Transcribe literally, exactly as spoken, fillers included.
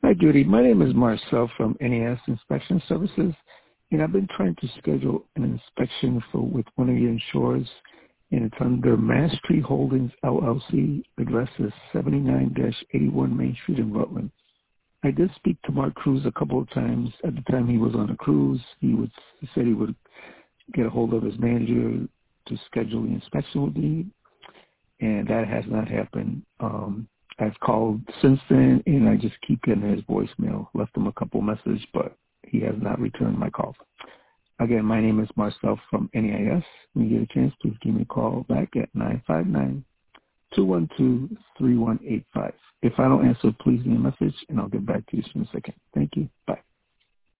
Hi, Judy. My name is Marcel from N A S Inspection Services, and I've been trying to schedule an inspection for with one of your insurers, and it's under Mass Tree Holdings, L L C. Address is seventy-nine eighty-one Main Street in Rutland. I did speak to Mark Cruz a couple of times. At the time he was on a cruise, he, would, he said he would get a hold of his manager to schedule the inspection with me, and that has not happened. Um, I've called since then, and I just keep getting his voicemail. Left him a couple messages, but he has not returned my call. Again, my name is Marcel from N A S. When you get a chance, please give me a call back at nine five nine, two one two, three one eight five. If I don't answer, please leave me a message, and I'll get back to you as soon as I can. Thank you. Bye.